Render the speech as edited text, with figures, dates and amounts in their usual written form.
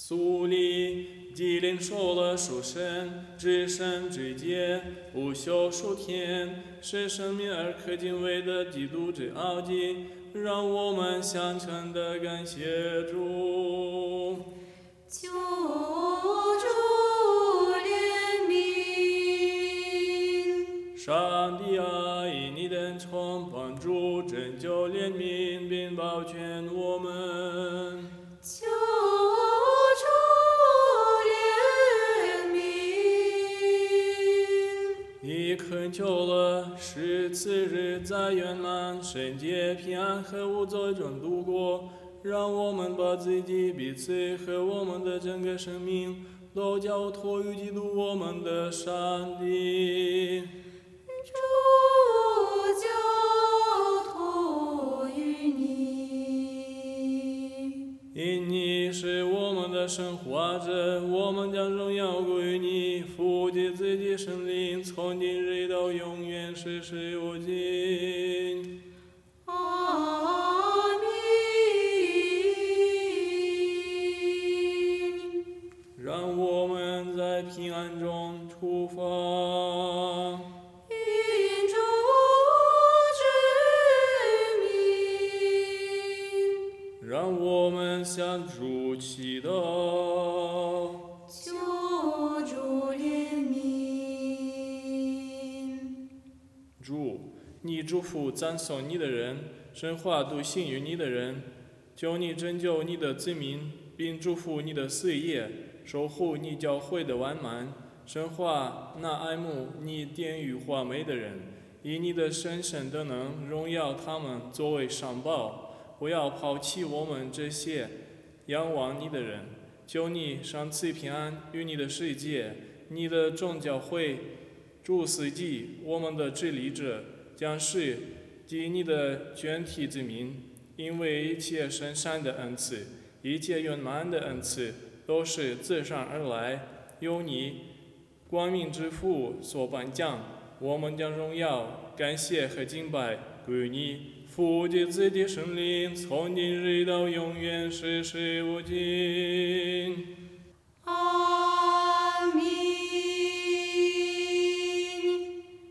苏黎既领受了属神至圣至洁不朽属天是生命而可敬畏的基督之奥迹，让我们相称的感谢主。 求主怜悯。 上帝啊，以你的恩宠帮助拯救怜悯并保全我们。 求主怜悯。 你恳求了，使此日在圆满、圣洁、平安和无罪中度过，让我们把自己、彼此和我们的整个生命都交托于基督我们的上帝。 主交托于你。 因你是我们的生活者，我们将荣耀归于你，父及子及圣灵，从今日到永远，世世无尽。 阿门。 让我们在平安中出发。 愿主之名。 让我们向主祈祷。 求主怜悯。 主，你祝福赞颂你的人，神话都信于你的人，求你拯救你的子民，并祝福你的事业，守护你教会的完满，神话那爱慕你典语华美的人，以你的神圣的能荣耀他们作为上报。不要抛弃我们这些仰望你的人，求你赏赐平安于你的世界，你的众教会，主司机，我们的治理者，将士及你的全体子民，因为一切圣善的恩赐，一切圆满的恩赐，都是自上而来，由你光明之父所颁奖。我们将荣耀、感谢和敬拜归于你。父及子及圣灵，从今日到永远，世世无尽。